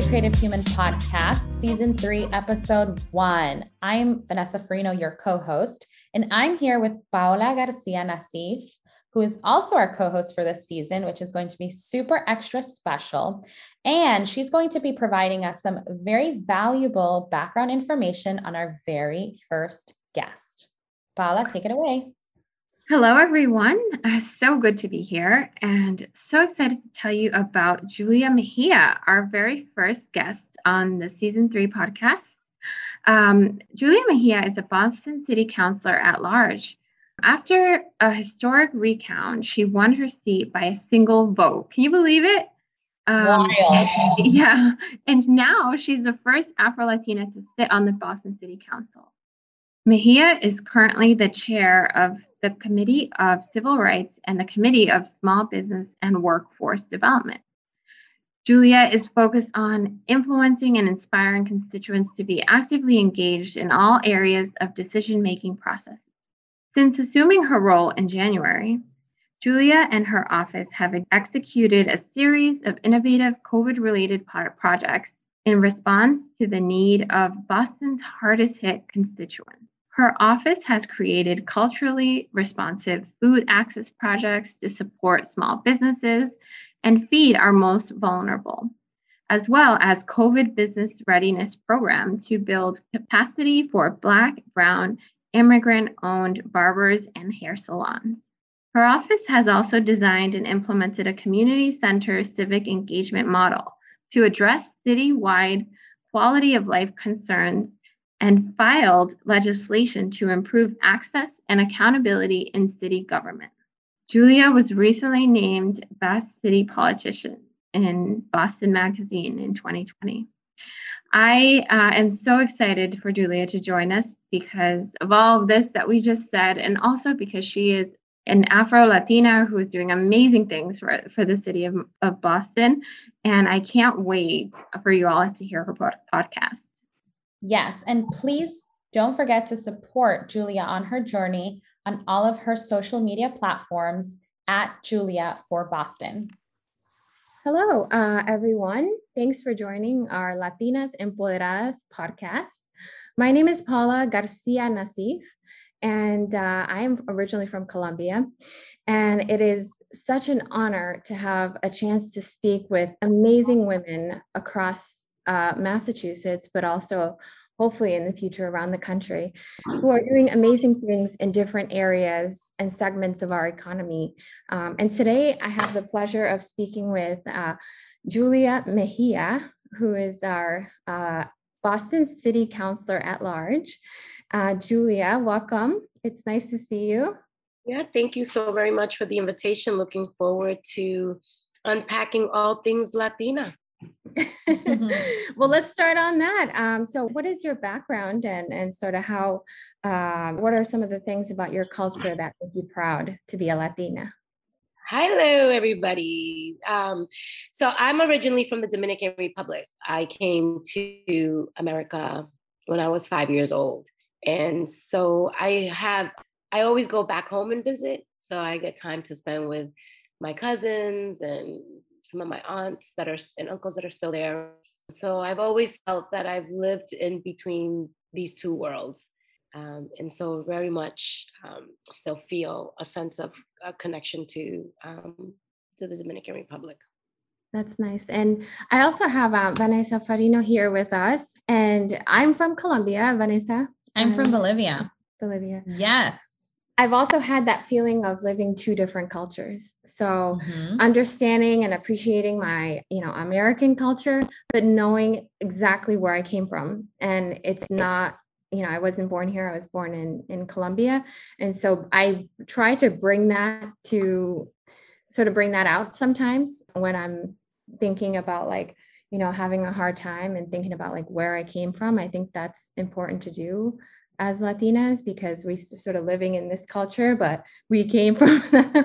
Creative Human Podcast, Season 3, Episode 1. I'm Vanessa Farino, your co-host, and I'm here with Paola Garcia Nassif, who is also our co-host for this season, which is going to be super extra special. And she's going to be providing us some very valuable background information on our very first guest. Paola, take it away. Hello, everyone. So good to be here and so excited to tell you about Julia Mejia, our very first guest on the Season 3 podcast. Julia Mejia is a Boston City Councilor at large. After a historic recount, she won her seat by a single vote. Can you believe it? Wild. Yeah. And now she's the first Afro-Latina to sit on the Boston City Council. Mejia is currently the chair of the Committee of Civil Rights and the Committee of Small Business and Workforce Development. Julia is focused on influencing and inspiring constituents to be actively engaged in all areas of decision-making processes. Since assuming her role in January, Julia and her office have executed a series of innovative COVID-related projects in response to the need of Boston's hardest-hit constituents. Her office has created culturally responsive food access projects to support small businesses and feed our most vulnerable, as well as COVID business readiness program to build capacity for Black, Brown, immigrant-owned barbers and hair salons. Her office has also designed and implemented a community center civic engagement model to address citywide quality of life concerns and filed legislation to improve access and accountability in city government. Julia was recently named Best City Politician in Boston Magazine in 2020. I am so excited for Julia to join us because of all of this that we just said, and also because she is an Afro-Latina who is doing amazing things for the city of Boston. And I can't wait for you all to hear her podcast. Yes, and please don't forget to support Julia on her journey on all of her social media platforms at Julia for Boston. Hello, everyone. Thanks for joining our Latinas Empoderadas podcast. My name is Paola Garcia Nassif, and I am originally from Colombia. And it is such an honor to have a chance to speak with amazing women across Massachusetts, but also hopefully in the future around the country, who are doing amazing things in different areas and segments of our economy. And today I have the pleasure of speaking with Julia Mejia, who is our Boston City Councilor at large. Julia, welcome. It's nice to see you. Yeah, thank you so very much for the invitation. Looking forward to unpacking all things Latina. Well, let's start on that. So what is your background and sort of how, what are some of the things about your culture that make you proud to be a Latina? Hello, everybody. So I'm originally from the Dominican Republic. I came to America when I was 5 years old. And so I always go back home and visit. So I get time to spend with my cousins and some of my aunts and uncles that are still there. So I've always felt that I've lived in between these two worlds. And so very much still feel a sense of a connection to the Dominican Republic. That's nice. And I also have Vanessa Farino here with us. And I'm from Colombia, Vanessa. I'm from Bolivia. Bolivia. Yes. I've also had that feeling of living two different cultures. So understanding and appreciating my, American culture, but knowing exactly where I came from. And it's not, I wasn't born here. I was born in Colombia. And so I try to bring that out sometimes when I'm thinking about having a hard time and thinking about where I came from. I think that's important to do as Latinas, because we sort of living in this culture, but we came from.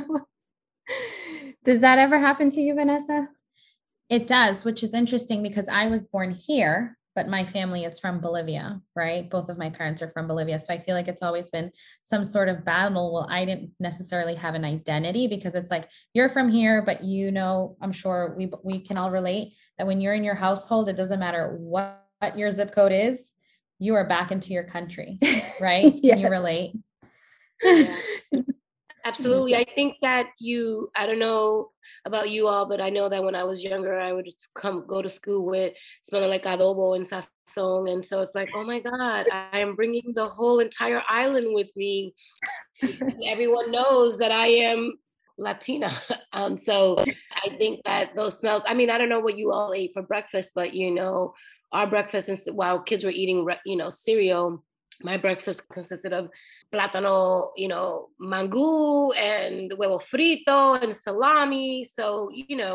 Does that ever happen to you, Vanessa? It does, which is interesting because I was born here, but my family is from Bolivia, right? Both of my parents are from Bolivia. So I feel like it's always been some sort of battle. Well, I didn't necessarily have an identity because it's like, you're from here, but I'm sure we can all relate that when you're in your household, it doesn't matter what your zip code is, you are back into your country, right? Yes. Can you relate? Yeah. Absolutely. I think that I don't know about you all, but I know that when I was younger, I would go to school with smelling like adobo and sazon. And so it's like, oh my God, I am bringing the whole entire island with me. Everyone knows that I am Latina. So I think that those smells, I mean, I don't know what you all ate for breakfast, but our breakfast, while kids were eating, cereal, my breakfast consisted of plátano, mangú and huevo frito and salami. So,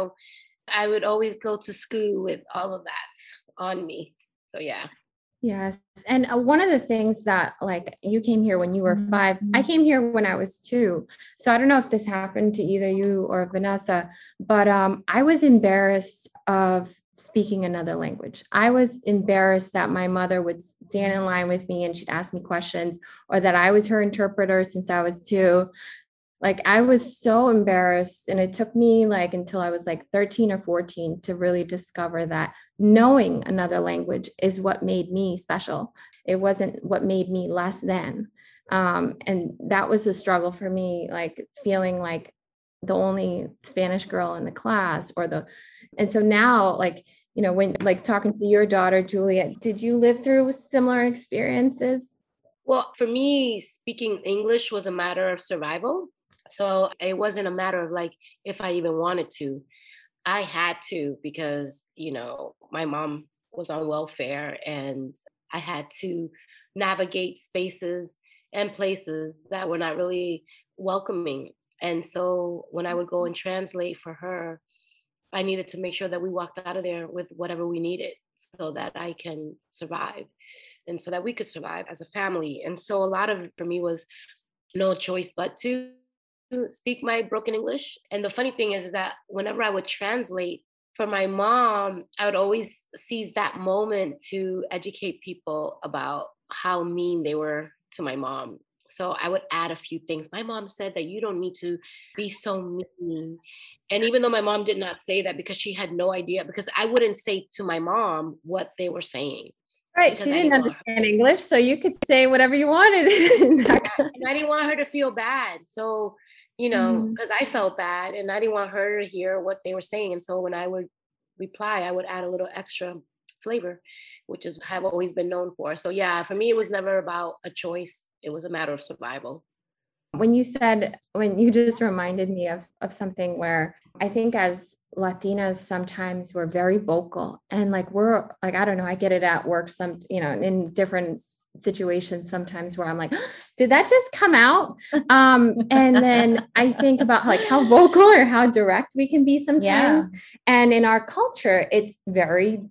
I would always go to school with all of that on me. So, yeah. Yes. And one of the things that, like, you came here when you were 5, I came here when I was 2. So I don't know if this happened to either you or Vanessa, but I was embarrassed of speaking another language. I was embarrassed that my mother would stand in line with me and she'd ask me questions, or that I was her interpreter since I was 2. Like, I was so embarrassed, and it took me like until I was like 13 or 14 to really discover that knowing another language is what made me special. It wasn't what made me less than. And that was a struggle for me, like feeling like the only Spanish girl in the class, and so now, like, when like talking to your daughter, Juliet, did you live through similar experiences? Well, for me, speaking English was a matter of survival. So it wasn't a matter of like, if I even wanted to. I had to, because, my mom was on welfare and I had to navigate spaces and places that were not really welcoming. And so when I would go and translate for her, I needed to make sure that we walked out of there with whatever we needed so that I can survive and so that we could survive as a family. And so a lot of it for me was no choice but to speak my broken English. And the funny thing is that whenever I would translate for my mom, I would always seize that moment to educate people about how mean they were to my mom. So I would add a few things. My mom said that you don't need to be so mean. And even though my mom did not say that, because she had no idea, because I wouldn't say to my mom what they were saying. Right. She didn't understand English, so you could say whatever you wanted. And I didn't want her to feel bad. So, because I felt bad and I didn't want her to hear what they were saying. And so when I would reply, I would add a little extra flavor, which is have always been known for. So yeah, for me, it was never about a choice. It was a matter of survival. When you just reminded me of something where I think as Latinas, sometimes we're very vocal, and like, we're like, I don't know, I get it at work, in different situations sometimes where I'm like, did that just come out? And then I think about like how vocal or how direct we can be sometimes. Yeah. And in our culture, it's very,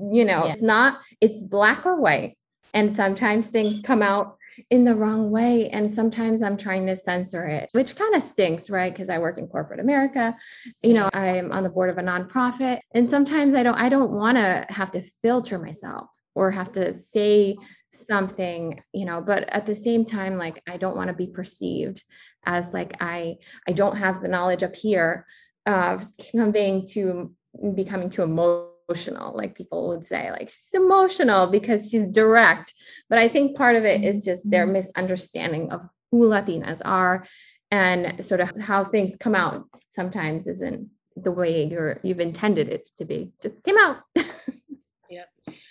it's black or white. And sometimes things come out in the wrong way. And sometimes I'm trying to censor it, which kind of stinks, right? Because I work in corporate America. I'm on the board of a nonprofit. And sometimes I don't want to have to filter myself or have to say something, but at the same time, like, I don't want to be perceived as like, I don't have the knowledge up here of becoming too emotional, like people would say, like, she's emotional because she's direct. But I think part of it is just their misunderstanding of who Latinas are, and sort of how things come out sometimes isn't the way you've intended it to be. Just came out. Yeah.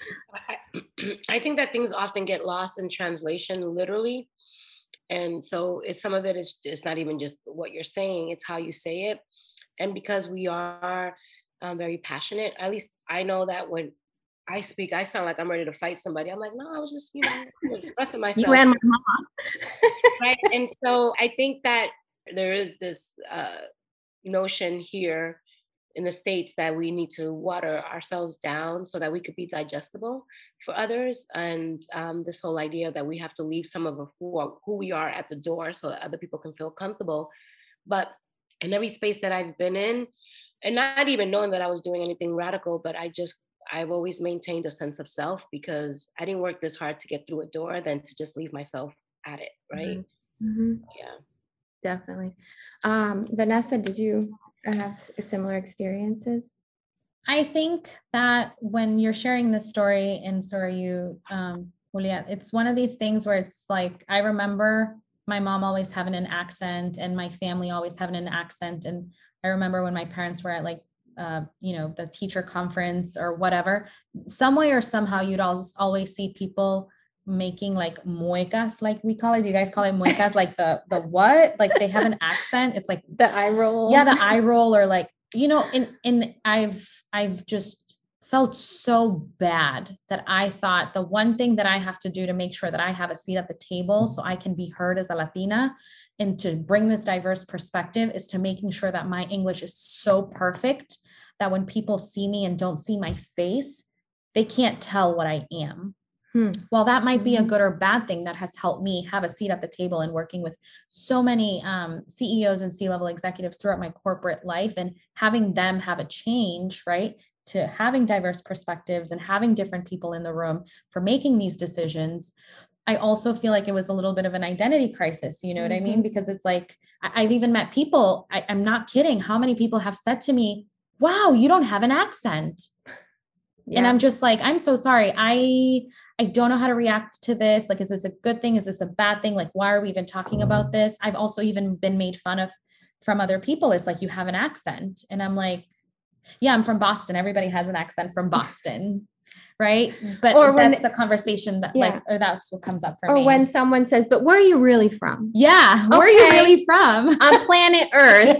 I think that things often get lost in translation, literally. And so some of it is not even just what you're saying, it's how you say it. And because we are very passionate, at least I know that when I speak, I sound like I'm ready to fight somebody. I'm like, no, I was just, expressing myself. You and my mom. Right. And so I think that there is this notion here in the States that we need to water ourselves down so that we could be digestible for others. And this whole idea that we have to leave some of who we are at the door so that other people can feel comfortable. But in every space that I've been in, and not even knowing that I was doing anything radical, but I I've always maintained a sense of self because I didn't work this hard to get through a door than to just leave myself at it, right? Mm-hmm. Yeah. Definitely. Vanessa, did you have similar experiences? I think that when you're sharing this story, and so are you, Julia, it's one of these things where it's like, I remember my mom always having an accent and my family always having an accent. And I remember when my parents were at like, the teacher conference or whatever, some way or somehow you'd always see people making like muecas, like we call it. Do you guys call it muecas? Like the what? Like they have an accent. It's like the eye roll. Yeah, the eye roll, or like, and I've just felt so bad that I thought the one thing that I have to do to make sure that I have a seat at the table so I can be heard as a Latina and to bring this diverse perspective is to making sure that my English is so perfect that when people see me and don't see my face, they can't tell what I am. Well, that might be a good or bad thing that has helped me have a seat at the table and working with so many CEOs and C-level executives throughout my corporate life, and having them have a change, right, to having diverse perspectives and having different people in the room for making these decisions. I also feel like it was a little bit of an identity crisis, you know what I mean? Because it's like, I've even met people, I'm not kidding, how many people have said to me, wow, you don't have an accent. Yeah. And I'm just like, I'm so sorry. I don't know how to react to this. Like, is this a good thing? Is this a bad thing? Like, why are we even talking about this? I've also even been made fun of from other people. It's like, you have an accent. And I'm like, yeah, I'm from Boston. Everybody has an accent from Boston. Right. But or that's the conversation that or that's what comes up for me. Or when someone says, but where are you really from? Yeah. Where are you really from? On planet Earth.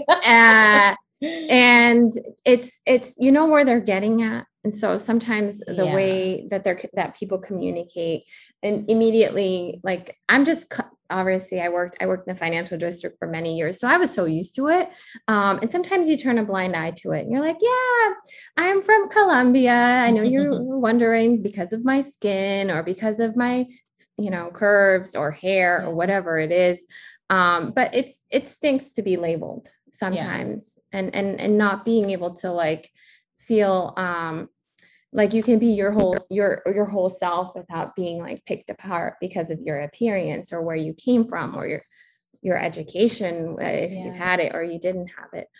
And it's, where they're getting at. And so sometimes the way that people communicate, and immediately, like, I'm just, obviously I worked in the financial district for many years. So I was so used to it. And sometimes you turn a blind eye to it and you're like, yeah, I'm from Colombia. I know you're wondering because of my skin or because of my, curves or hair or whatever it is. But it stinks to be labeled sometimes and not being able to like feel like you can be your whole self without being like picked apart because of your appearance or where you came from or your education, if you had it or you didn't have it.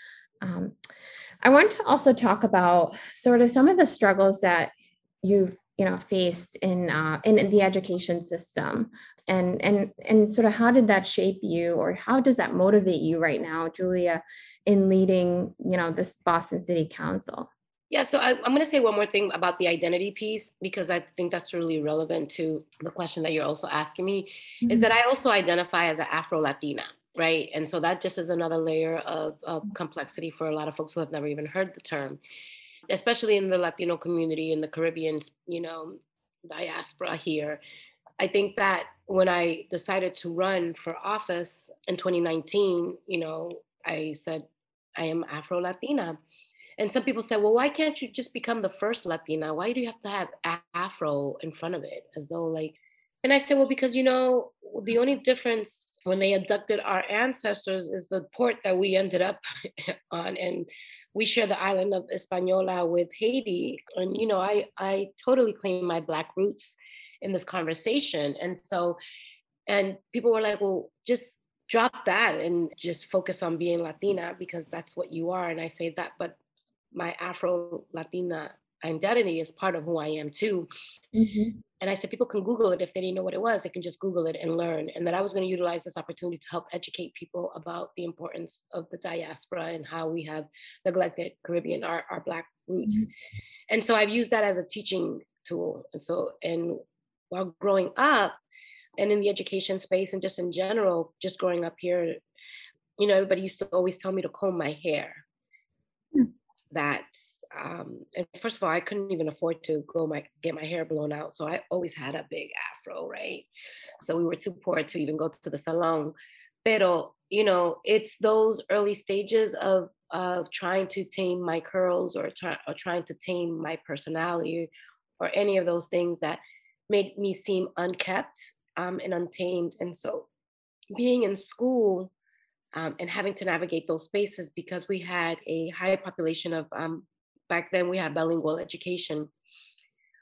I want to also talk about sort of some of the struggles that you've faced in the education system, and sort of how did that shape you, or how does that motivate you right now, Julia, in leading this Boston City Council? Yeah, so I'm going to say one more thing about the identity piece, because I think that's really relevant to the question that you're also asking me, is that I also identify as an Afro-Latina, right? And so that just is another layer of complexity for a lot of folks who have never even heard the term, especially in the Latino community in the Caribbean, diaspora here. I think that when I decided to run for office in 2019, I said, I am Afro-Latina. And some people said, well, why can't you just become the first Latina? Why do you have to have Afro in front of it? As though like, and I said, well, because, the only difference when they abducted our ancestors is the port that we ended up on. And we share the island of Hispaniola with Haiti. And, I totally claim my Black roots in this conversation. And so, and people were like, well, just drop that and just focus on being Latina because that's what you are. And I say that, but my Afro-Latina identity is part of who I am too. And I said, people can Google it if they didn't know what it was. They can just Google it and learn. And that I was going to utilize this opportunity to help educate people about the importance of the diaspora and how we have neglected Caribbean, our Black roots. And so I've used that as a teaching tool. And while growing up and in the education space and just in general, just growing up here, everybody used to always tell me to comb my hair. And first of all, I couldn't even afford to get my hair blown out. So I always had a big afro, right? So we were too poor to even go to the salon. Pero, it's those early stages of trying to tame my curls or trying to tame my personality or any of those things that made me seem unkept and untamed. And so being in school, and having to navigate those spaces because we had a high population of, back then we had bilingual education.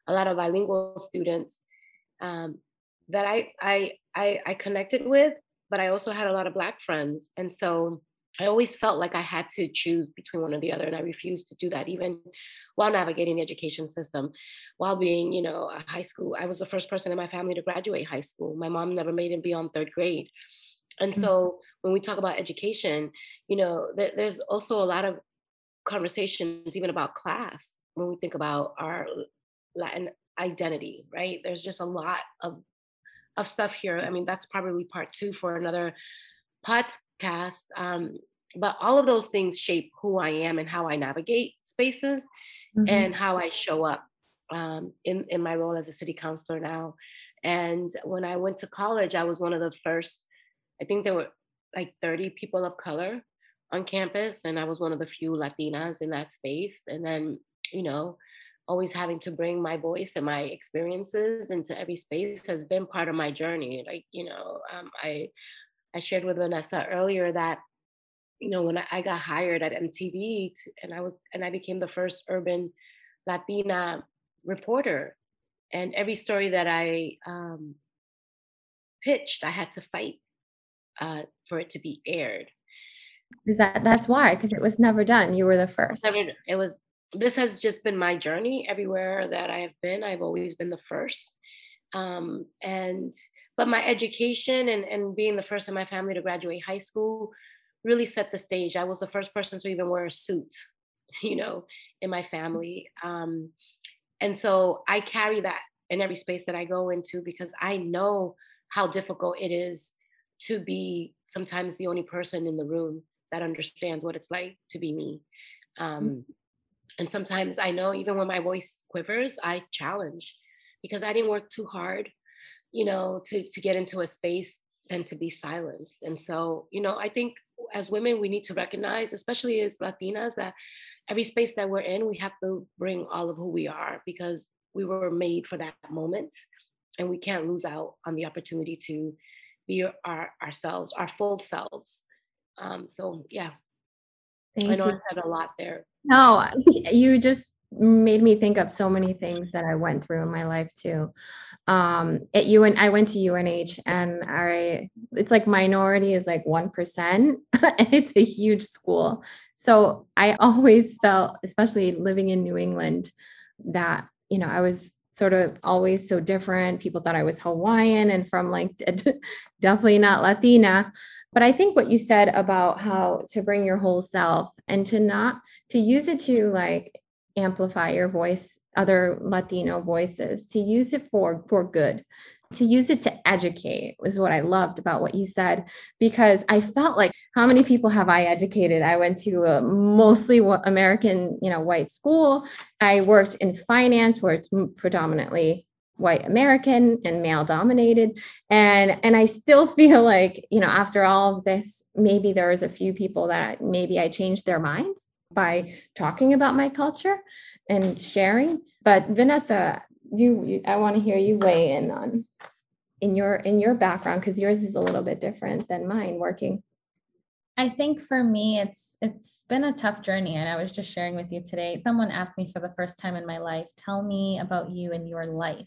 a lot of bilingual students that I connected with, but I also had a lot of Black friends. And so I always felt like I had to choose between one or the other. And I refused to do that, even while navigating the education system, while being, a high school. I was the first person in my family to graduate high school. My mom never made it beyond third grade. And so when we talk about education, there's also a lot of conversations even about class when we think about our Latin identity, right? There's just a lot of stuff here. I mean, that's probably part 2 for another podcast. But all of those things shape who I am and how I navigate spaces and how I show up in my role as a city councilor now. And when I went to college, I was one of the first, I think there were like 30 people of color on campus, and I was one of the few Latinas in that space. And then, always having to bring my voice and my experiences into every space has been part of my journey. Like, I shared with Vanessa earlier that, when I got hired at MTV and I became the first urban Latina reporter, and every story that I pitched, I had to fight for it to be aired. That's why, because it was never done. You were the first. This has just been my journey. Everywhere that I have been, I've always been the first. But my education and being the first in my family to graduate high school really set the stage. I was the first person to even wear a suit, in my family. And so I carry that in every space that I go into, because I know how difficult it is to be sometimes the only person in the room that understands what it's like to be me. And sometimes I know even when my voice quivers, I challenge, because I didn't work too hard, to get into a space and to be silenced. And so, I think as women, we need to recognize, especially as Latinas, that every space that we're in, we have to bring all of who we are, because we were made for that moment, and we can't lose out on the opportunity to be ourselves, our full selves. So yeah, I know I said a lot there. No, you just made me think of so many things that I went through in my life too. I went to UNH, and it's like minority is like 1%, and it's a huge school. So I always felt, especially living in New England, that, I was sort of always so different. People thought I was Hawaiian and from like definitely not Latina. But I think what you said about how to bring your whole self and to use it to like amplify your voice, other Latino voices, to use it for good, to use it to educate was what I loved about what you said, because I felt like, how many people have I educated? I went to a mostly American, white school. I worked in finance, where it's predominantly white American and male dominated. And I still feel like, after all of this, maybe there was a few people that maybe I changed their minds by talking about my culture and sharing. But Vanessa, I want to hear you weigh in on in your background, because yours is a little bit different than mine working. I think for me, it's been a tough journey. And I was just sharing with you today, someone asked me for the first time in my life, tell me about you and your life.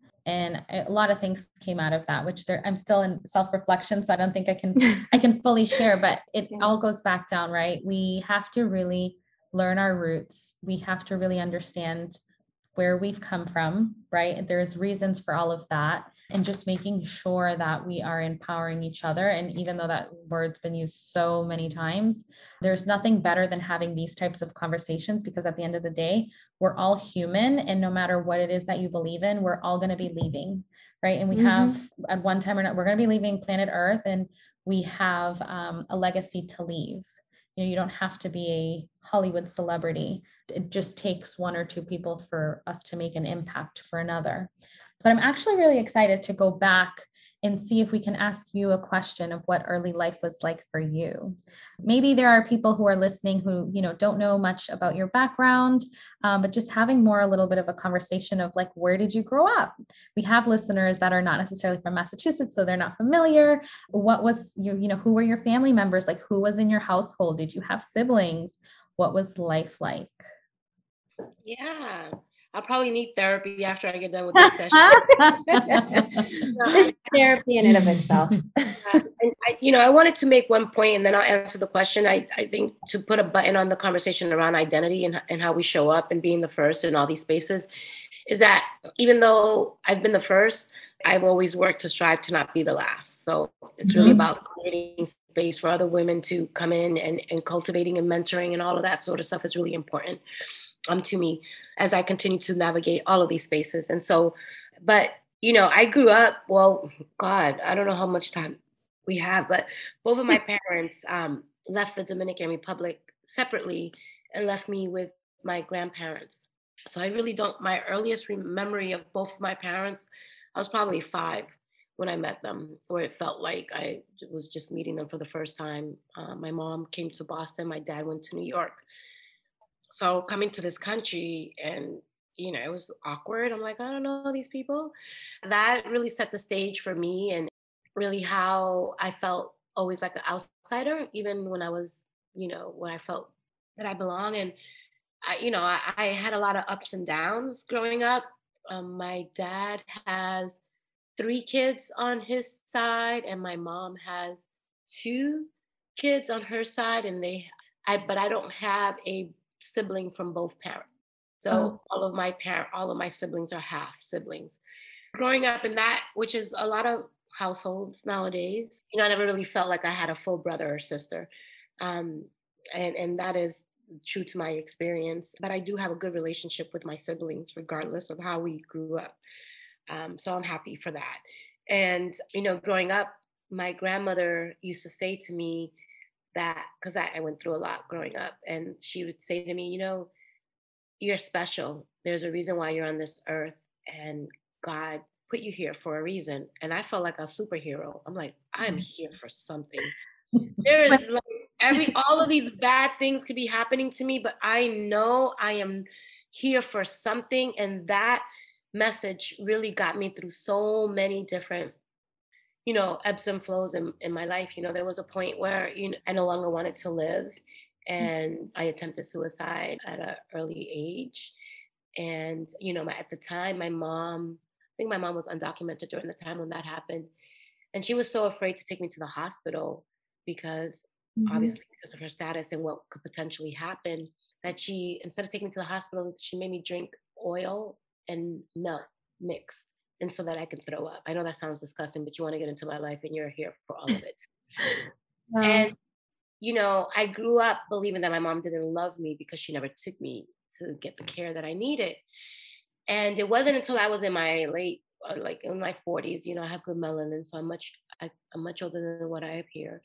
And a lot of things came out of that, which I'm still in self-reflection, so I don't think I can fully share, but it all goes back down, right? We have to really learn our roots. We have to really understand where we've come from, right? There's reasons for all of that, and just making sure that we are empowering each other. And even though that word's been used so many times, there's nothing better than having these types of conversations, because at the end of the day, we're all human, and no matter what it is that you believe in, we're all going to be leaving, right? And we have, at one time or not, we're going to be leaving planet Earth, and we have a legacy to leave. You don't have to be a Hollywood celebrity. It just takes one or two people for us to make an impact for another. But I'm actually really excited to go back and see if we can ask you a question of what early life was like for you. Maybe there are people who are listening who, don't know much about your background, but just having a little bit of a conversation of like, where did you grow up? We have listeners that are not necessarily from Massachusetts, so they're not familiar. What was who were your family members? Like, who was in your household? Did you have siblings? What was life like? Yeah. I'll probably need therapy after I get done with this session. This is therapy in and of itself. And I wanted to make one point, and then I'll answer the question. I think to put a button on the conversation around identity and how we show up and being the first in all these spaces is that even though I've been the first, I've always worked to strive to not be the last. So it's really about creating space for other women to come in and cultivating and mentoring and all of that sort of stuff is really important to me as I continue to navigate all of these spaces. And so, but, I grew up, well, God, I don't know how much time we have, but both of my parents left the Dominican Republic separately and left me with my grandparents. So I really don't, my earliest memory of both of my parents, I was probably 5 when I met them, where it felt like I was just meeting them for the first time. My mom came to Boston, my dad went to New York. So coming to this country and, it was awkward. I'm like, I don't know these people. That really set the stage for me and really how I felt always like an outsider, even when I was, when I felt that I belong. And I had a lot of ups and downs growing up. My dad has 3 kids on his side, and my mom has 2 kids on her side, and but I don't have a sibling from both parents. So all of my siblings are half siblings. Growing up in that, which is a lot of households nowadays, I never really felt like I had a full brother or sister. And that is true to my experience, but I do have a good relationship with my siblings, regardless of how we grew up. So I'm happy for that. And, growing up, my grandmother used to say to me that, because I went through a lot growing up, and she would say to me, you're special. There's a reason why you're on this earth, and God put you here for a reason. And I felt like a superhero. I'm like, I'm here for something. There is all of these bad things could be happening to me, but I know I am here for something. And that message really got me through so many different, ebbs and flows in my life. There was a point where, I no longer wanted to live, and I attempted suicide at an early age. And, at the time, my mom was undocumented during the time when that happened. And she was so afraid to take me to the hospital because obviously because of her status and what could potentially happen, that she, instead of taking me to the hospital, she made me drink oil and milk mixed, and so that I could throw up. I know that sounds disgusting, but you want to get into my life and you're here for all of it. Wow. And, I grew up believing that my mom didn't love me because she never took me to get the care that I needed. And it wasn't until I was in my in my 40s, I have good melanin, so I'm much older than what I appear.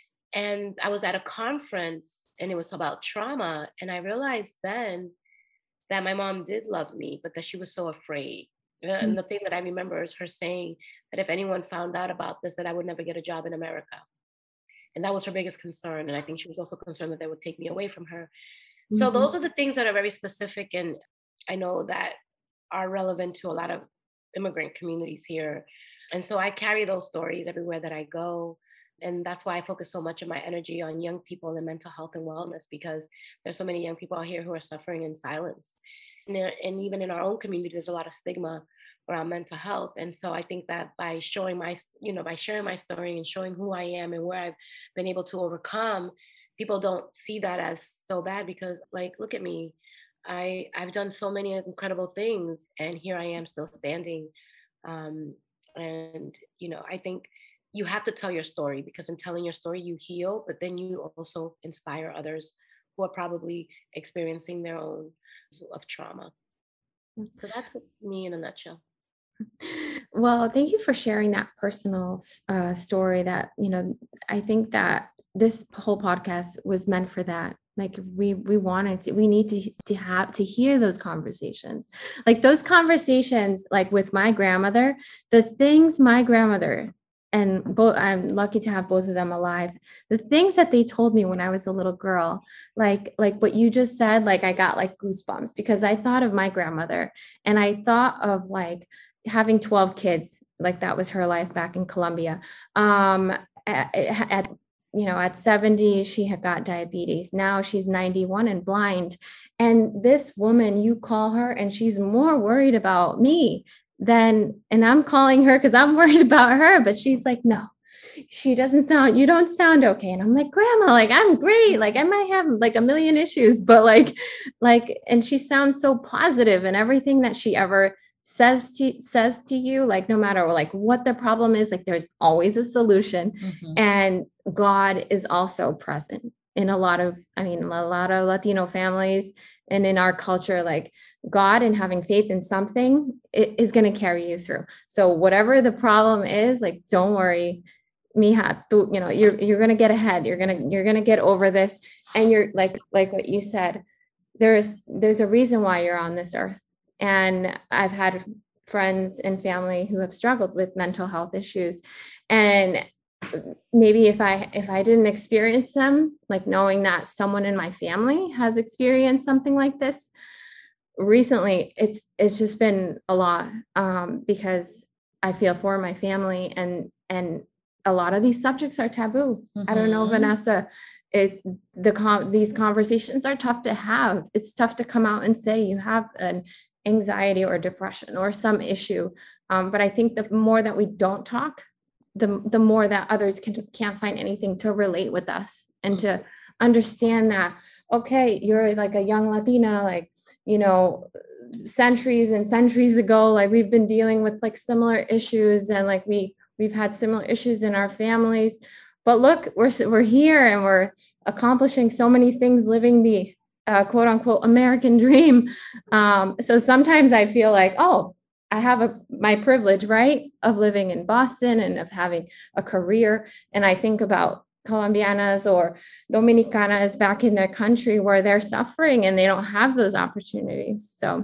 And I was at a conference and it was about trauma. And I realized then that my mom did love me, but that she was so afraid. And the thing that I remember is her saying that if anyone found out about this, that I would never get a job in America. And that was her biggest concern. And I think she was also concerned that they would take me away from her. So those are the things that are very specific. And I know that are relevant to a lot of immigrant communities here. And so I carry those stories everywhere that I go. And that's why I focus so much of my energy on young people and mental health and wellness, because there's so many young people out here who are suffering in silence. And even in our own community, there's a lot of stigma around mental health. And so I think that by showing by sharing my story and showing who I am and where I've been able to overcome, people don't see that as so bad, because look at me. I've done so many incredible things, and here I am still standing. And, I think you have to tell your story, because in telling your story, you heal, but then you also inspire others who are probably experiencing their own of trauma. So that's me in a nutshell. Well, thank you for sharing that personal story that, I think that this whole podcast was meant for that. We need to hear those conversations, those conversations, with my grandmother, the things my grandmother, and I'm lucky to have both of them alive, the things that they told me when I was a little girl, like what you just said, I got goosebumps, because I thought of my grandmother, and I thought of having 12 kids, that was her life back in Colombia. at 70, she had got diabetes. Now she's 91 and blind. And this woman, you call her and she's more worried about me than, and I'm calling her because I'm worried about her, but she's like, no, you don't sound okay. And I'm like, Grandma, like, I'm great. Like, I might have like a million issues, but and she sounds so positive, and everything that she ever says to you, like, no matter like what the problem is, like, there's always a solution. And God is also present in a lot of Latino families and in our culture. Like, God and having faith in something is going to carry you through. So whatever the problem is, like, don't worry, mija, you're going to get ahead. You're going to get over this. And you're like what you said, there's a reason why you're on this earth. And I've had friends and family who have struggled with mental health issues. And maybe if I didn't experience them, like knowing that someone in my family has experienced something like this recently, it's just been a lot, because I feel for my family, and a lot of these subjects are taboo. I don't know, Vanessa, these conversations are tough to have. It's tough to come out and say you have an anxiety or depression or some issue. But I think the more that we don't talk, the more that others can't find anything to relate with us and to understand that, okay, you're like a young Latina, like, centuries and centuries ago, like, we've been dealing with like similar issues, and like we've had similar issues in our families. But look, we're here and we're accomplishing so many things, living the quote unquote American dream. So sometimes I feel like, oh, I have my privilege, right, of living in Boston and of having a career. And I think about Colombianas or Dominicanas back in their country where they're suffering and they don't have those opportunities. So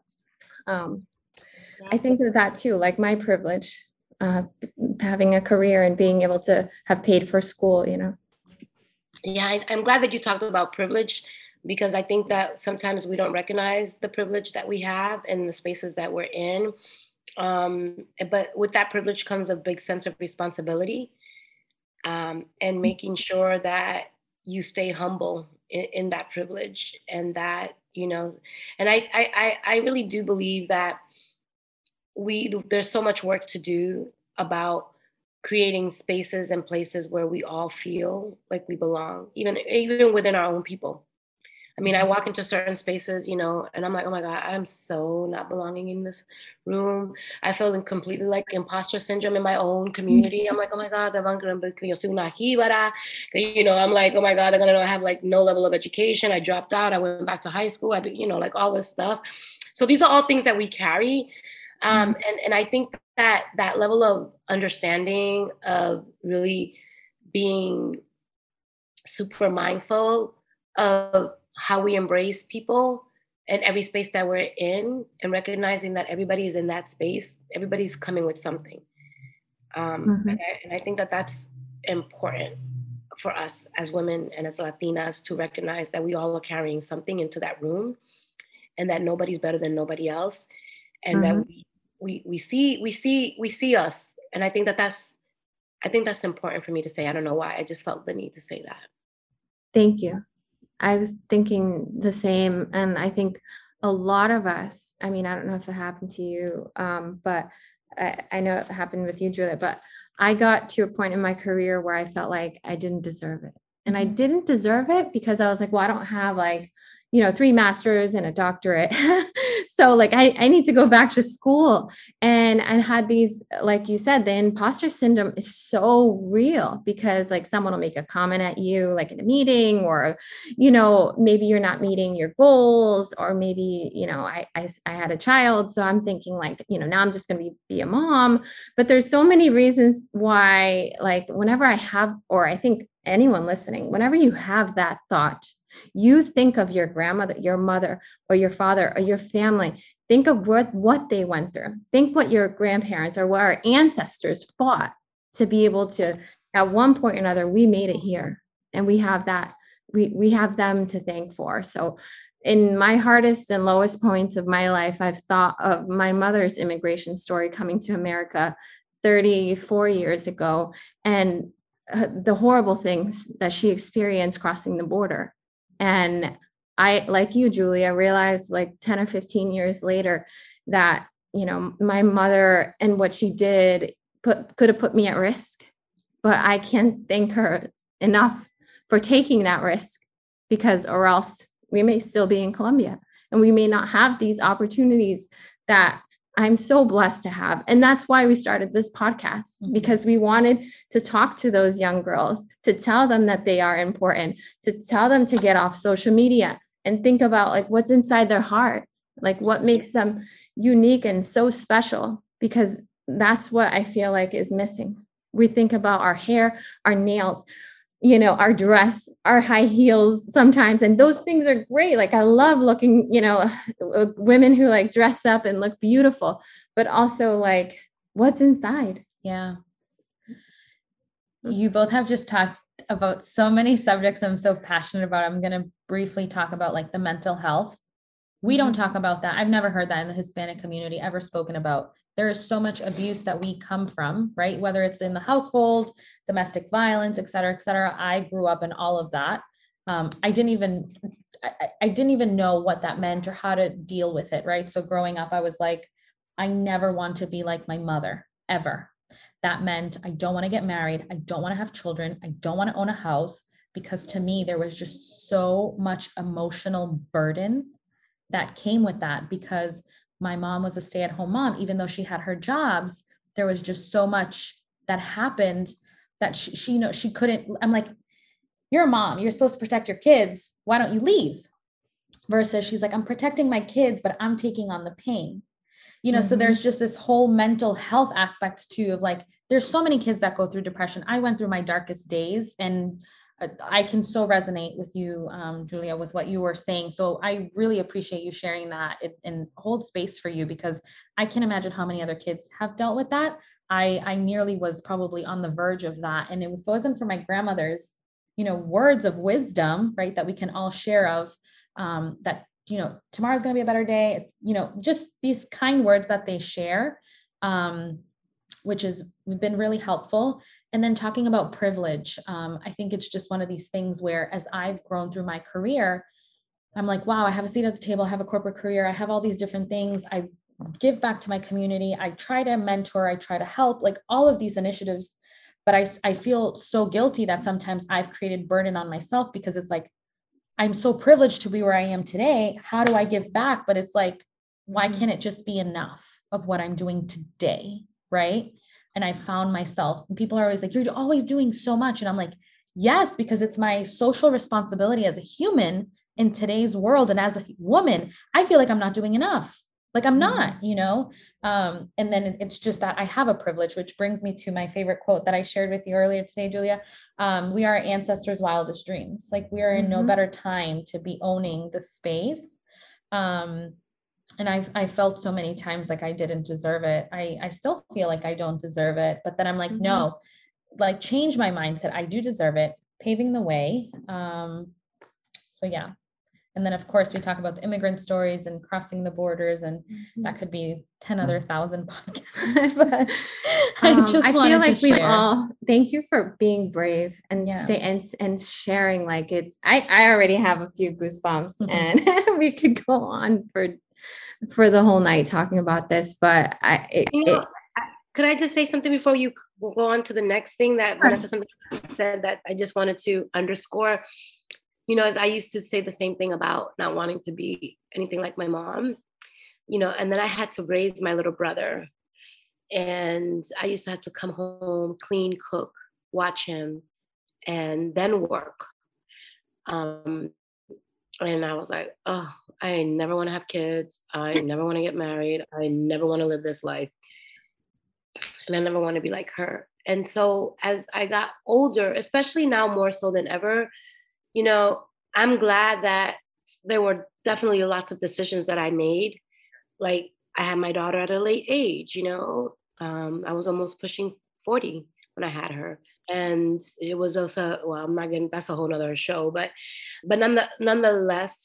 I think of that too, like my privilege, having a career and being able to have paid for school, Yeah, I'm glad that you talked about privilege, because I think that sometimes we don't recognize the privilege that we have in the spaces that we're in. But with that privilege comes a big sense of responsibility, and making sure that you stay humble in that privilege, and that, and I really do believe that there's so much work to do about creating spaces and places where we all feel like we belong, even within our own people. I mean, I walk into certain spaces, and I'm like, oh my God, I'm so not belonging in this room. I feel completely like imposter syndrome in my own community. I'm like, oh my God, I'm like, oh my God, they're gonna know I have like no level of education. I dropped out. I went back to high school. Like all this stuff. So these are all things that we carry. And I think that level of understanding, of really being super mindful of how we embrace people in every space that we're in, and recognizing that everybody is in that space, everybody's coming with something. And I think that that's important for us as women and as Latinas to recognize that we all are carrying something into that room, and that nobody's better than nobody else, and that we see us. And I think that's important for me to say. I don't know why. I just felt the need to say that. Thank you. I was thinking the same. And I think a lot of us, I mean, I don't know if it happened to you, but I know it happened with you, Julia, but I got to a point in my career where I felt like I didn't deserve it. And I didn't deserve it because I was like, well, I don't have like, 3 masters and a doctorate. So like, I need to go back to school. And I had these, like you said, the imposter syndrome is so real, because like someone will make a comment at you, like in a meeting, or, maybe you're not meeting your goals, or maybe, I had a child. So I'm thinking like, now I'm just going to be a mom. But there's so many reasons why, like whenever I have, or I think anyone listening, whenever you have that thought, you think of your grandmother, your mother, or your father, or your family. Think of what they went through. Think what your grandparents or what our ancestors fought to be able to, at one point or another, we made it here. And we have that, we have them to thank for. So in my hardest and lowest points of my life, I've thought of my mother's immigration story coming to America 34 years ago. And the horrible things that she experienced crossing the border. And I, like you, Julia, realized like 10 or 15 years later that, you know, my mother and what she did could have put me at risk, but I can't thank her enough for taking that risk, because or else we may still be in Colombia and we may not have these opportunities that I'm so blessed to have. And that's why we started this podcast, because we wanted to talk to those young girls, to tell them that they are important, to tell them to get off social media and think about like what's inside their heart, like what makes them unique and so special, because that's what I feel like is missing. We think about our hair, our nails, you know, our dress, our high heels sometimes. And those things are great. Like I love looking, you know, women who like dress up and look beautiful, but also like what's inside. Yeah. You both have just talked about so many subjects I'm so passionate about. I'm going to briefly talk about like the mental health. We don't talk about that. I've never heard that in the Hispanic community ever spoken about. There is so much abuse that we come from, right? Whether it's in the household, domestic violence, et cetera, et cetera. I grew up in all of that. I didn't even know what that meant or how to deal with it, right? So growing up, I was like, I never want to be like my mother, ever. That meant I don't want to get married. I don't want to have children. I don't want to own a house, because to me, there was just so much emotional burden that came with that, because my mom was a stay-at-home mom. Even though she had her jobs, there was just so much that happened that she you know, she couldn't. I'm like, you're a mom, you're supposed to protect your kids. Why don't you leave? Versus she's like, I'm protecting my kids, but I'm taking on the pain. You know, so there's just this whole mental health aspect too, of like, there's so many kids that go through depression. I went through my darkest days, and I can so resonate with you, Julia, with what you were saying. So I really appreciate you sharing that and hold space for you, because I can imagine how many other kids have dealt with that. I nearly was probably on the verge of that. And if it wasn't for my grandmother's, you know, words of wisdom, right, that we can all share of, that, you know, tomorrow's going to be a better day, you know, just these kind words that they share, which has been really helpful. And then talking about privilege, I think it's just one of these things where, as I've grown through my career, I'm like, wow, I have a seat at the table, I have a corporate career, I have all these different things. I give back to my community. I try to mentor, I try to help, like all of these initiatives. But I feel so guilty that sometimes I've created burden on myself, because it's like, I'm so privileged to be where I am today. How do I give back? But it's like, why can't it just be enough of what I'm doing today? Right. And I found myself, and people are always like, you're always doing so much. And I'm like, yes, because it's my social responsibility as a human in today's world. And as a woman, I feel like I'm not doing enough. Like I'm not, you know? And then it's just that I have a privilege, which brings me to my favorite quote that I shared with you earlier today, Julia. We are our ancestors' wildest dreams. Like we are in no better time to be owning the space. And I felt so many times like I didn't deserve it. I still feel like I don't deserve it, but then I'm like, no, like change my mindset. I do deserve it, paving the way. So yeah. And then of course we talk about the immigrant stories and crossing the borders, and that could be 10 other thousand podcasts. But I feel like we all, thank you for being brave and and sharing. Like I already have a few goosebumps, and we could go on for the whole night talking about this, but could I just say something before you go on to the next thing that Vanessa said that I just wanted to underscore? You know, as I used to say the same thing about not wanting to be anything like my mom, you know, and then I had to raise my little brother, and I used to have to come home, clean, cook, watch him, and then work. And I was like, oh, I never want to have kids. I never want to get married. I never want to live this life. And I never want to be like her. And so as I got older, especially now more so than ever, you know, I'm glad that there were definitely lots of decisions that I made. Like I had my daughter at a late age, you know, I was almost pushing 40 when I had her. And it was also, well, I'm not getting, that's a whole nother show, but nonetheless,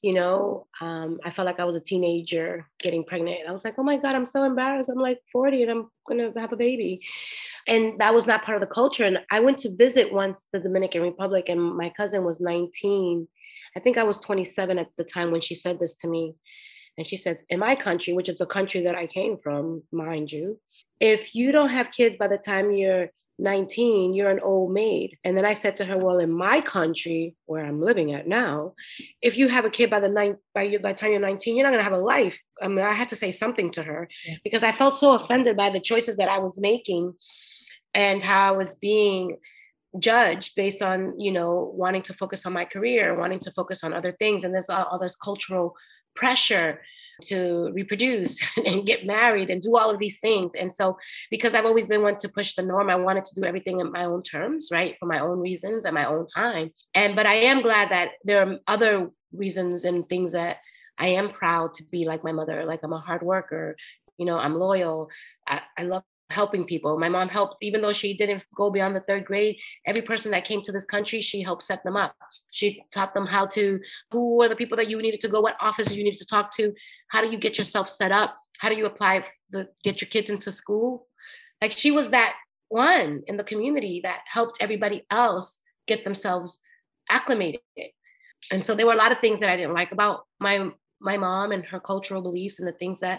I felt like I was a teenager getting pregnant. I was like, oh my God, I'm so embarrassed. I'm like 40 and I'm going to have a baby. And that was not part of the culture. And I went to visit once the Dominican Republic, and my cousin was 19. I think I was 27 at the time when she said this to me. And she says, in my country, which is the country that I came from, mind you, if you don't have kids by the time you're 19, you're an old maid. And then I said to her, well, in my country where I'm living at now, if you have a kid by the time you're 19, you're not going to have a life. I mean, I had to say something to her because I felt so offended by the choices that I was making and how I was being judged based on, wanting to focus on my career, wanting to focus on other things. And there's all this cultural pressure to reproduce and get married and do all of these things. And so, because I've always been one to push the norm, I wanted to do everything in my own terms, right? For my own reasons at my own time. But I am glad that there are other reasons and things that I am proud to be like my mother. Like, I'm a hard worker, I'm loyal. I love helping people. My mom helped, even though she didn't go beyond the third grade, every person that came to this country, she helped set them up. She taught them who were the people that you needed to go, what offices you needed to talk to, how do you get yourself set up, how do you apply get your kids into school. Like, she was that one in the community that helped everybody else get themselves acclimated. And so there were a lot of things that I didn't like about my mom and her cultural beliefs and the things that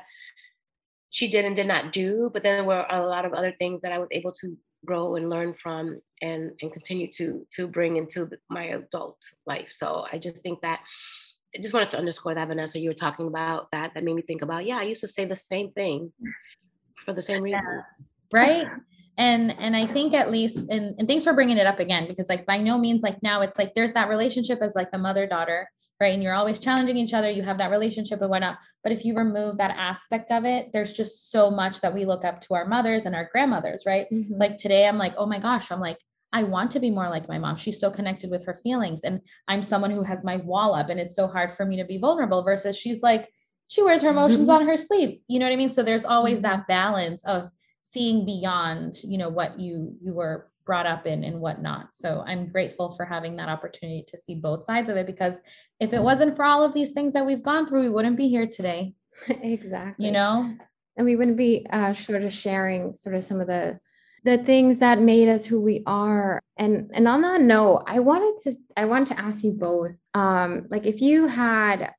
she did and did not do, but then there were a lot of other things that I was able to grow and learn from and continue to bring into my adult life. So I just think that I just wanted to underscore that, Vanessa, you were talking about that made me think about, I used to say the same thing for the same reason. Right. And I think at least, and thanks for bringing it up again, because like, by no means, like now it's like, there's that relationship as like the mother-daughter, right? And you're always challenging each other. You have that relationship and whatnot. But if you remove that aspect of it, there's just so much that we look up to our mothers and our grandmothers, right? Mm-hmm. Like today, I'm like, oh my gosh, I'm like, I want to be more like my mom. She's so connected with her feelings. And I'm someone who has my wall up and it's so hard for me to be vulnerable versus she's like, she wears her emotions on her sleeve. You know what I mean? So there's always that balance of seeing beyond, what you were brought up in and whatnot. So I'm grateful for having that opportunity to see both sides of it, because if it wasn't for all of these things that we've gone through, we wouldn't be here today. Exactly. And we wouldn't be sort of sharing sort of some of the things that made us who we are. And on that note, I wanted to ask you both, like if you had,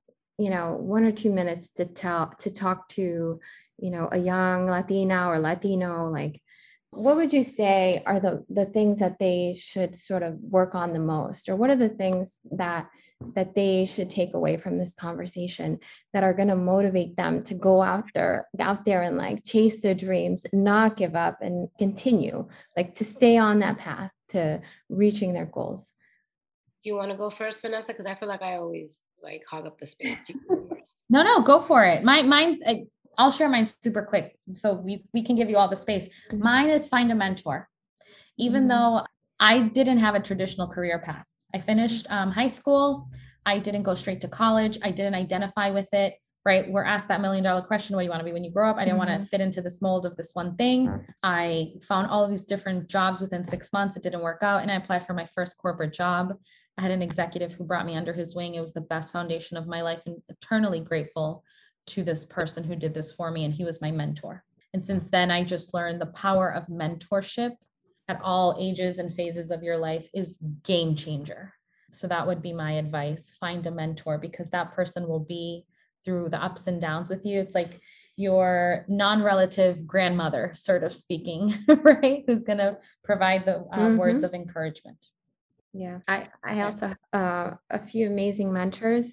1 or 2 minutes to talk to, a young Latina or Latino, like, what would you say are the things that they should sort of work on the most? Or what are the things that they should take away from this conversation that are going to motivate them to go out there and like chase their dreams, not give up and continue, like to stay on that path to reaching their goals? You want to go first, Vanessa? Because I feel like I always like hog up the space. No, go for it. Mine, I'll share mine super quick so we can give you all the space. Mine is find a mentor. Even though I didn't have a traditional career path. I finished high school. I didn't go straight to college. I didn't identify with it, right? We're asked that $1 million question. What do you want to be when you grow up? I didn't want to fit into this mold of this one thing. I found all of these different jobs within 6 months. It didn't work out. And I applied for my first corporate job. I had an executive who brought me under his wing. It was the best foundation of my life, and eternally grateful to this person who did this for me. And he was my mentor. And since then, I just learned the power of mentorship at all ages and phases of your life is game changer. So that would be my advice. Find a mentor, because that person will be through the ups and downs with you. It's like your non-relative grandmother, sort of speaking, right? Who's going to provide the words of encouragement. Yeah. I also have a few amazing mentors.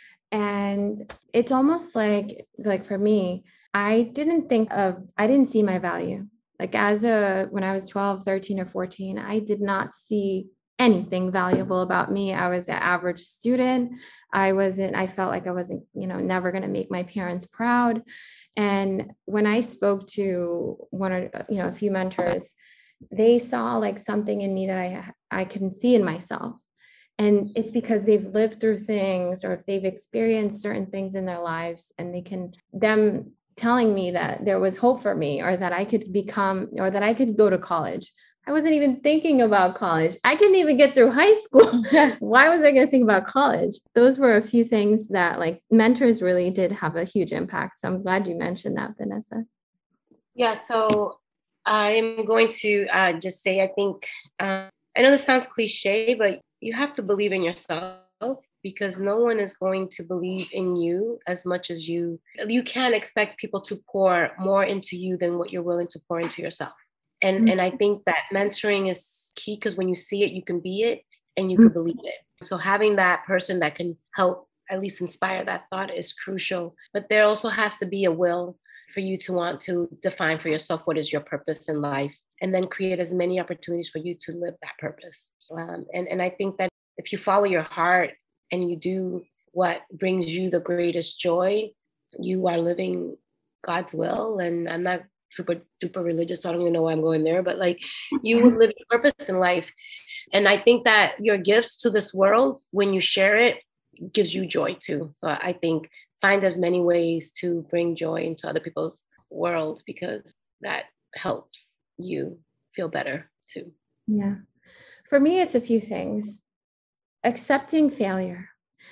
And it's almost like for me, I didn't see my value. Like when I was 12, 13 or 14, I did not see anything valuable about me. I was an average student. I felt like I wasn't, never going to make my parents proud. And when I spoke to one or, a few mentors, they saw like something in me that I couldn't see in myself. And it's because they've lived through things, or if they've experienced certain things in their lives, and them telling me that there was hope for me, or that I could go to college, I wasn't even thinking about college. I couldn't even get through high school. Why was I going to think about college? Those were a few things that like mentors really did have a huge impact. So I'm glad you mentioned that, Vanessa. Yeah, so I'm going to just say, I think, I know this sounds cliche, but you have to believe in yourself because no one is going to believe in you as much as you. You can't expect people to pour more into you than what you're willing to pour into yourself. And I think that mentoring is key because when you see it, you can be it and you can believe it. So having that person that can help at least inspire that thought is crucial. But there also has to be a will for you to want to define for yourself what is your purpose in life and then create as many opportunities for you to live that purpose. And I think that if you follow your heart and you do what brings you the greatest joy, you are living God's will. And I'm not super duper religious, so I don't even know why I'm going there, but like you would live your purpose in life. And I think that your gifts to this world, when you share it, gives you joy too. So I think find as many ways to bring joy into other people's world because that helps you feel better too. Yeah. For me, it's a few things. Accepting failure.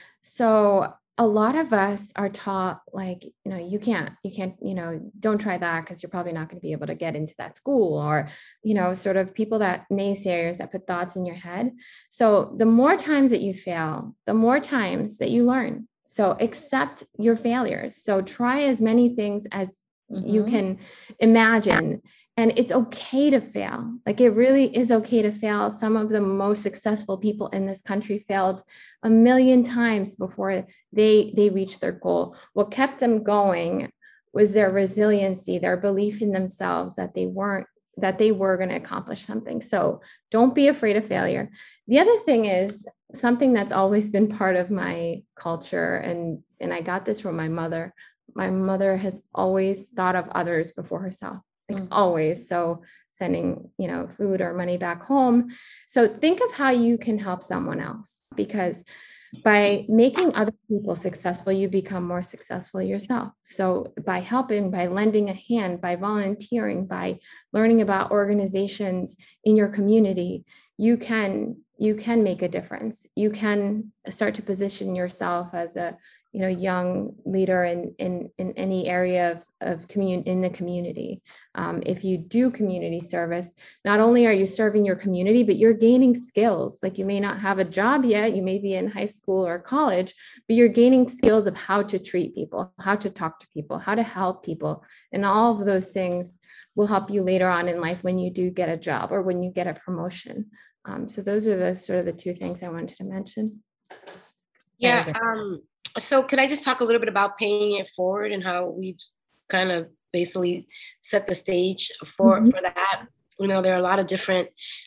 So a lot of us are taught like, you can't, don't try that because you're probably not going to be able to get into that school or, sort of people that naysayers that put thoughts in your head. So the more times that you fail, the more times that you learn. So accept your failures. So try as many things as you can imagine. And it's okay to fail. Like it really is okay to fail. Some of the most successful people in this country failed a million times before they reached their goal. What kept them going was their resiliency, their belief in themselves that they were going to accomplish something. So don't be afraid of failure. The other thing is something that's always been part of my culture, and I got this from my mother. My mother has always thought of others before herself. Always. So sending, food or money back home. So think of how you can help someone else, because by making other people successful, you become more successful yourself. So by helping, by lending a hand, by volunteering, by learning about organizations in your community, you can make a difference. You can start to position yourself as a young leader in any area of in the community. If you do community service, not only are you serving your community, but you're gaining skills. Like you may not have a job yet, you may be in high school or college, but you're gaining skills of how to treat people, how to talk to people, how to help people. And all of those things will help you later on in life when you do get a job or when you get a promotion. So those are the sort of the two things I wanted to mention. Yeah. So could I just talk a little bit about paying it forward and how we've kind of basically set the stage for that? There are a lot of different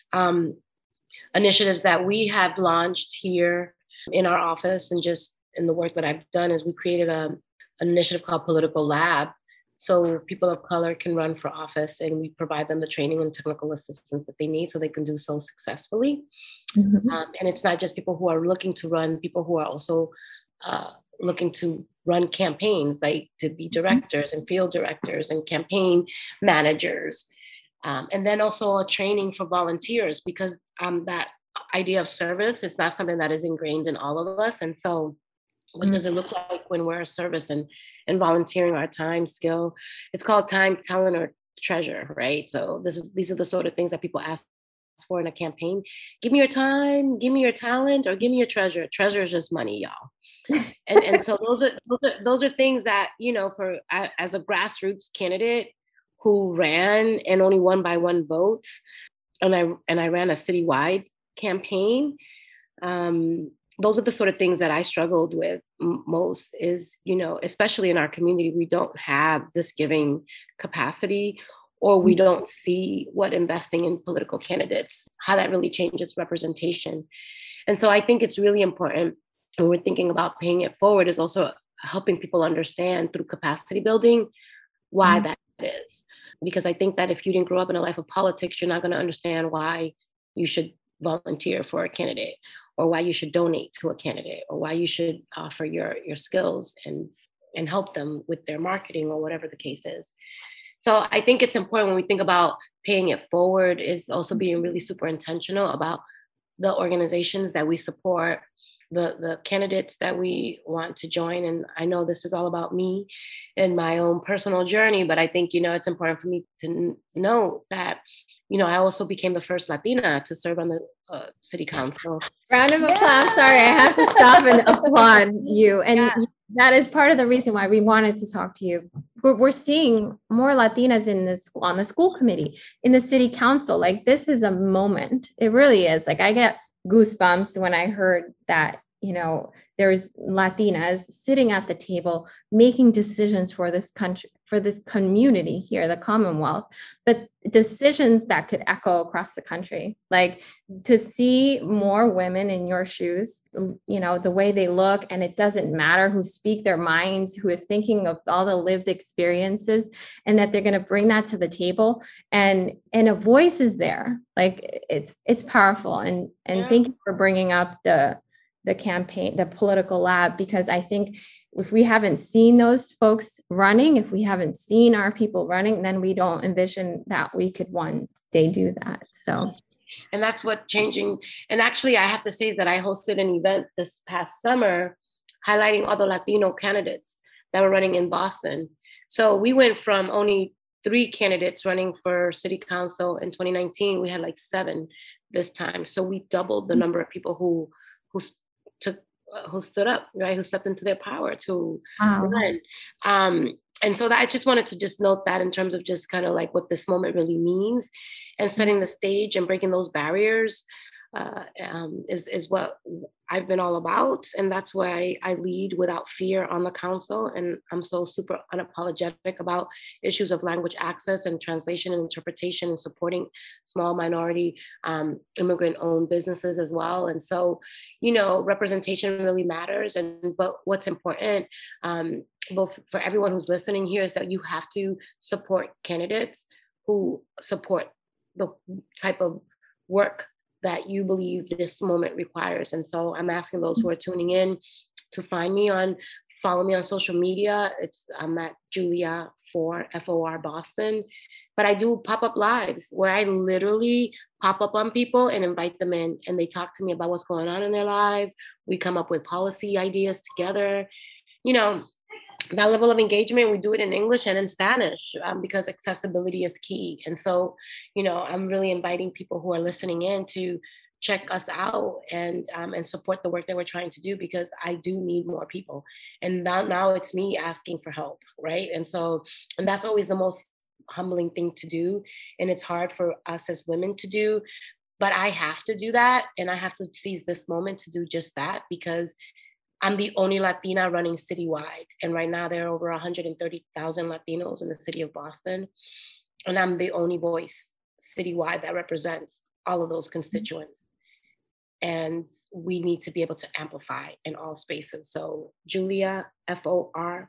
initiatives that we have launched here in our office, and just in the work that I've done is we created an initiative called Political Lab. So people of color can run for office, and we provide them the training and technical assistance that they need so they can do so successfully. And it's not just people who are looking to run, people who are also looking to run campaigns, like to be directors and field directors and campaign managers. And then also a training for volunteers, because that idea of service is not something that is ingrained in all of us. And so what does it look like when we're a service and volunteering our time, skill? It's called time, talent, or treasure, right? So these are the sort of things that people ask for in a campaign. Give me your time, give me your talent, or give me your treasure. Treasure is just money, y'all. And so those are things that, for as a grassroots candidate who ran and only won by one vote, and I ran a citywide campaign. Those are the sort of things that I struggled with most is, especially in our community, we don't have this giving capacity, or we don't see what investing in political candidates, how that really changes representation. And so I think it's really important when we're thinking about paying it forward is also helping people understand through capacity building why that is. Because I think that if you didn't grow up in a life of politics, you're not going to understand why you should volunteer for a candidate, or why you should donate to a candidate, or why you should offer your skills and help them with their marketing or whatever the case is. So I think it's important when we think about paying it forward is also being really super intentional about the organizations that we support, the candidates that we want to join. And I know this is all about me and my own personal journey, but I think, it's important for me to know that, I also became the first Latina to serve on the city council. Round of applause. Sorry, I have to stop and applaud you. And that is part of the reason why we wanted to talk to you. We're seeing more Latinas on the school committee, in the city council. Like, this is a moment. It really is. Like, I get goosebumps when I heard that, there's Latinas sitting at the table making decisions for this country, for this community here, the Commonwealth, but decisions that could echo across the country. Like, to see more women in your shoes, the way they look, and it doesn't matter who speak their minds, who are thinking of all the lived experiences, and that they're going to bring that to the table, and a voice is there. Like, it's powerful. And thank you for bringing up the campaign, the political lab, because I think if we haven't seen those folks running, if we haven't seen our people running, then we don't envision that we could one day do that. So, and that's what changing. And actually, I have to say that I hosted an event this past summer highlighting all the Latino candidates that were running in Boston. So we went from only 3 candidates running for city council in 2019. We had like 7 this time. So we doubled the number of people who stood up, right? Who stepped into their power to run. And so that I just wanted to just note that in terms of just kind of like what this moment really means, and setting the stage and breaking those barriers is what I've been all about. And that's why I lead without fear on the council. And I'm so super unapologetic about issues of language access and translation and interpretation, and supporting small minority immigrant owned businesses as well. And so, representation really matters. But what's important, both for everyone who's listening here, is that you have to support candidates who support the type of work that you believe this moment requires. And so I'm asking those who are tuning in to follow me on social media. I'm at Julia for FOR Boston, but I do pop-up lives where I literally pop up on people and invite them in, and they talk to me about what's going on in their lives. We come up with policy ideas together. That level of engagement, we do it in English and in Spanish because accessibility is key. And so, I'm really inviting people who are listening in to check us out and support the work that we're trying to do, because I do need more people. And now it's me asking for help, right? And that's always the most humbling thing to do. And it's hard for us as women to do, but I have to do that. And I have to seize this moment to do just that, because I'm the only Latina running citywide. And right now there are over 130,000 Latinos in the city of Boston. And I'm the only voice citywide that represents all of those constituents. And we need to be able to amplify in all spaces. So Julia, FOR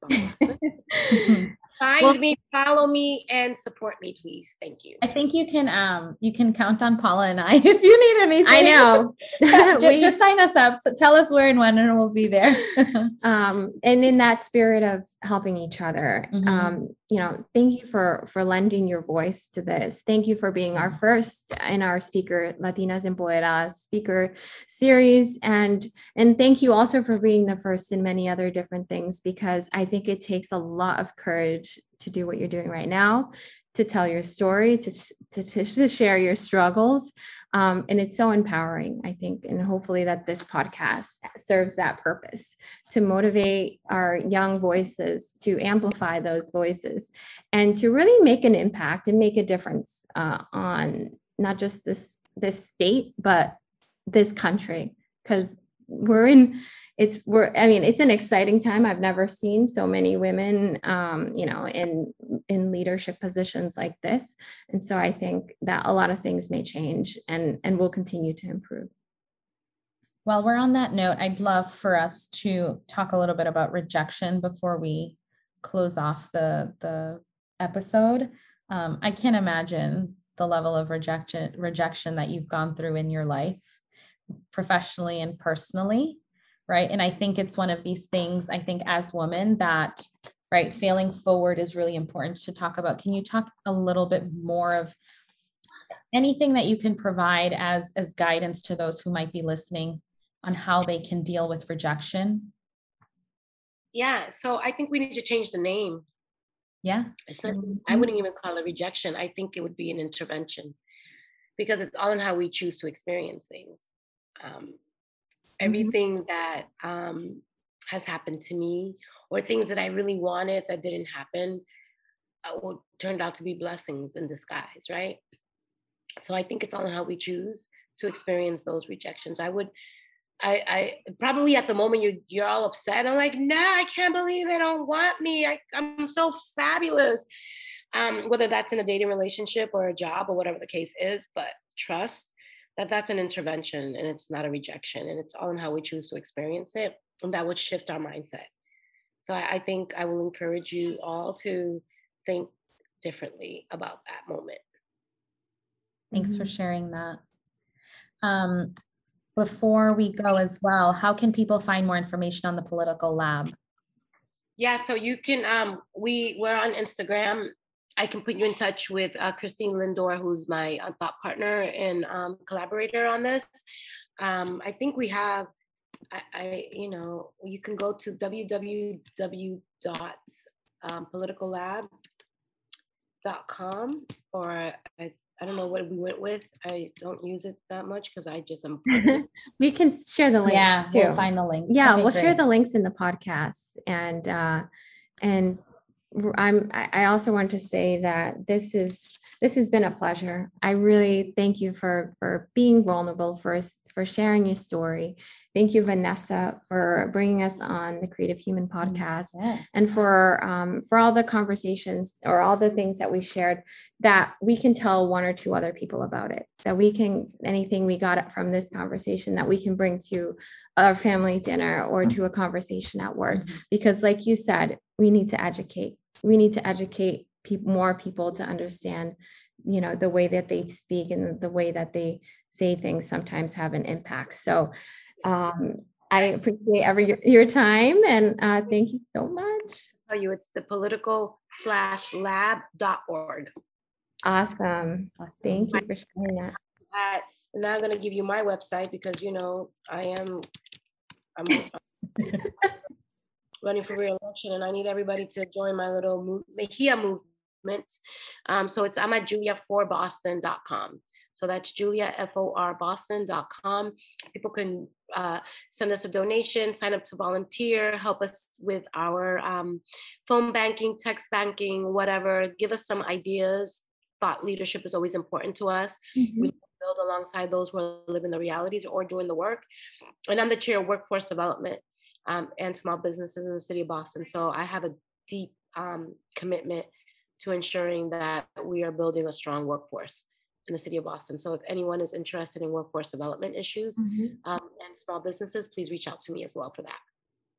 Boston. Find me, follow me, and support me, please. Thank you. I think you can count on Paula and I if you need anything. I know. just sign us up. So tell us where and when, and we'll be there. And in that spirit of helping each other, thank you for lending your voice to this. Thank you for being our first in our Latinas Empoderadas speaker series. And thank you also for being the first in many other different things, because I think it takes a lot of courage to do what you're doing right now, to tell your story, to share your struggles. And it's so empowering, I think, and hopefully that this podcast serves that purpose, to motivate our young voices, to amplify those voices, and to really make an impact and make a difference on not just this state, but this country, because it's an exciting time. I've never seen so many women, in leadership positions like this. And so I think that a lot of things may change and will continue to improve. Well, we're on that note. I'd love for us to talk a little bit about rejection before we close off the episode. I can't imagine the level of rejection that you've gone through in your life, professionally and personally, right? And I think it's one of these things, I think as women, that right? Failing forward is really important to talk about. Can you talk a little bit more of anything that you can provide as guidance to those who might be listening on how they can deal with rejection? Yeah, so I think we need to change the name. Yeah. It's not, I wouldn't even call it rejection. I think it would be an intervention, because it's all in how we choose to experience things. Everything that has happened to me, or things that I really wanted that didn't happen, turned out to be blessings in disguise, right? So I think it's all in how we choose to experience those rejections. I probably at the moment you're all upset. I'm like, no, I can't believe they don't want me. I'm so fabulous. Whether that's in a dating relationship or a job or whatever the case is, but trust that that's an intervention and it's not a rejection, and it's all in how we choose to experience it, and that would shift our mindset. So I think I will encourage you all to think differently about that moment. Thanks for sharing that. Before we go as well, how can people find more information on the Political Lab? Yeah, so you can, we're on Instagram. I can put you in touch with Christine Lindor, who's my thought partner and collaborator on this. I think we have, you can go to www.politicallab.com, or I don't know what we went with. I don't use it that much because I just am. We can share the links. Yeah, too. we'll find the link. Yeah, Okay, we'll great. share the links in the podcast. And I also want to say that this has been a pleasure. I really thank you for being vulnerable, for sharing your story. Thank you, Vanessa, for bringing us on the Creative Human podcast, and for all the conversations or all the things that we shared, that we can tell one or two other people about it, that we can, anything we got from this conversation that we can bring to our family dinner or to a conversation at work. Because like you said, we need to educate. We need to educate more people to understand, the way that they speak and the way that they say things sometimes have an impact. So I appreciate your time, and thank you so much. Tell you, it's the political-lab.org. Awesome. Thank you for sharing that. And now I'm going to give you my website, because I'm running for re-election, and I need everybody to join my little Mejia movement. So I'm at julia4boston.com. So that's julia4boston.com. People can send us a donation, sign up to volunteer, help us with our phone banking, text banking, whatever. Give us some ideas. Thought leadership is always important to us. We build alongside those who are living the realities or doing the work. And I'm the chair of workforce development and small businesses in the city of Boston. So I have a deep commitment to ensuring that we are building a strong workforce in the city of Boston. So if anyone is interested in workforce development issues and small businesses, please reach out to me as well for that.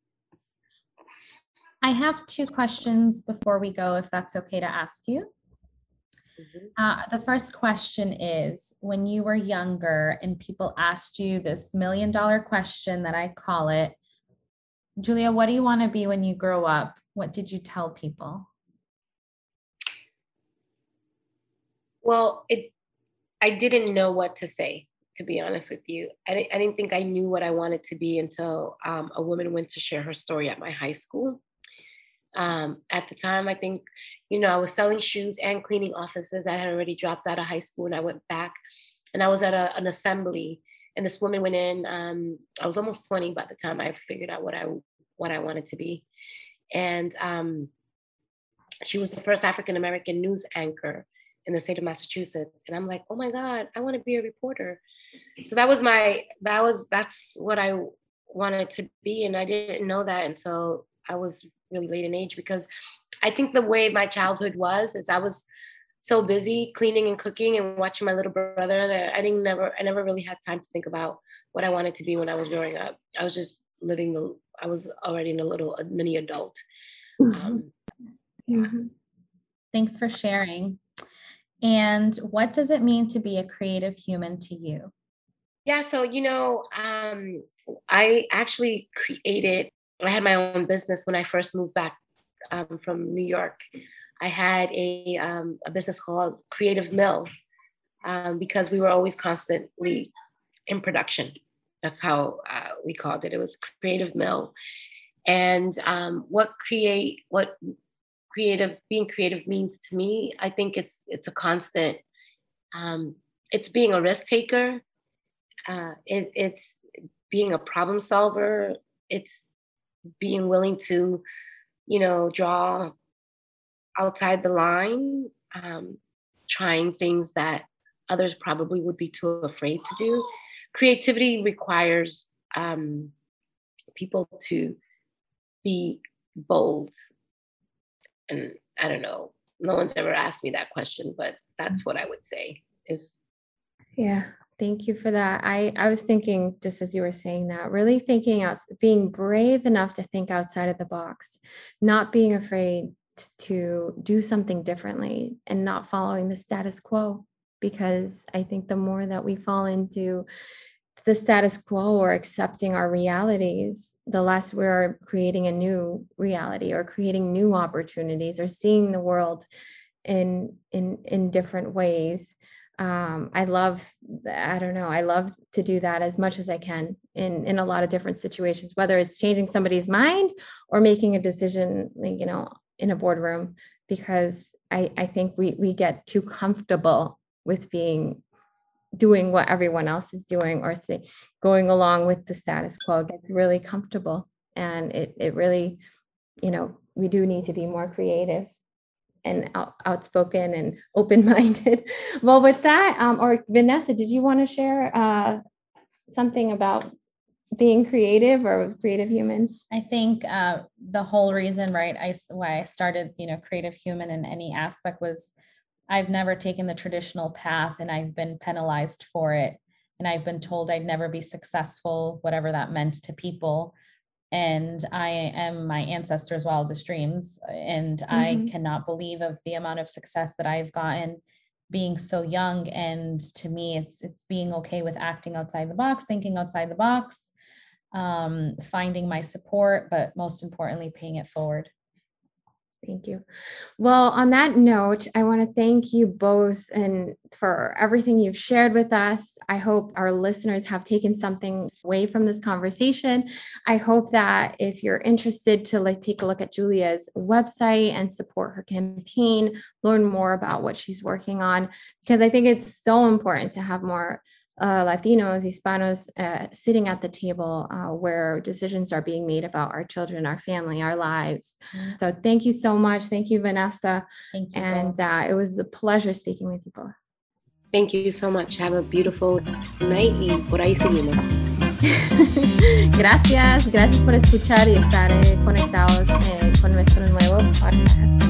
I have two questions before we go, if that's okay to ask you. The first question is, when you were younger and people asked you this $1 million question that I call it, Julia, what do you want to be when you grow up? What did you tell people? Well, I didn't know what to say, to be honest with you. I didn't think I knew what I wanted to be until a woman went to share her story at my high school. At the time, I think, I was selling shoes and cleaning offices. I had already dropped out of high school, and I went back, and I was at an assembly, and this woman went in. I was almost 20 by the time I figured out what I wanted to be. And she was the first African-American news anchor in the state of Massachusetts. And I'm like, oh my God, I want to be a reporter. So that's what I wanted to be. And I didn't know that until I was really late in age, because I think the way my childhood is I was so busy cleaning and cooking and watching my little brother that I never really had time to think about what I wanted to be when I was growing up. I was just I was already a little mini adult. Thanks for sharing. And what does it mean to be a creative human to you? Yeah, so, I actually I had my own business when I first moved back from New York. I had a business called Creative Mill because we were always constantly in production. That's how we called it. It was Creative Mill. And being creative means to me, I think it's a constant, it's being a risk taker. It's being a problem solver. It's being willing to, draw outside the line, trying things that others probably would be too afraid to do. Creativity requires people to be bold. And I don't know, no one's ever asked me that question, but that's what I would say is. Yeah, thank you for that. I was thinking, just as you were saying that, really thinking out, being brave enough to think outside of the box, not being afraid to do something differently and not following the status quo. Because I think the more that we fall into the status quo or accepting our realities, the less we're creating a new reality or creating new opportunities or seeing the world in different ways. I love to do that as much as I can in a lot of different situations, whether it's changing somebody's mind or making a decision, in a boardroom, because I think we get too comfortable with doing what everyone else is doing, or going along with the status quo. It gets really comfortable, and it really, we do need to be more creative and outspoken and open-minded. Well, with that, or Vanessa, did you want to share something about being creative or creative humans? I think the whole reason, why I started, Creative Human in any aspect was I've never taken the traditional path, and I've been penalized for it. And I've been told I'd never be successful, whatever that meant to people. And I am my ancestors' wildest dreams. And I cannot believe of the amount of success that I've gotten being so young. And to me, it's being okay with acting outside the box, thinking outside the box, finding my support, but most importantly, paying it forward. Thank you. Well, on that note, I want to thank you both and for everything you've shared with us. I hope our listeners have taken something away from this conversation. I hope that if you're interested to take a look at Julia's website and support her campaign, learn more about what she's working on, because I think it's so important to have more Latinos, Hispanos sitting at the table where decisions are being made about our children, our family, our lives. So thank you so much. Thank you, Vanessa. Thank you. And it was a pleasure speaking with you both. Thank you so much. Have a beautiful night y por ahí seguimos. Gracias por escuchar y estar conectados con nuestro nuevo podcast.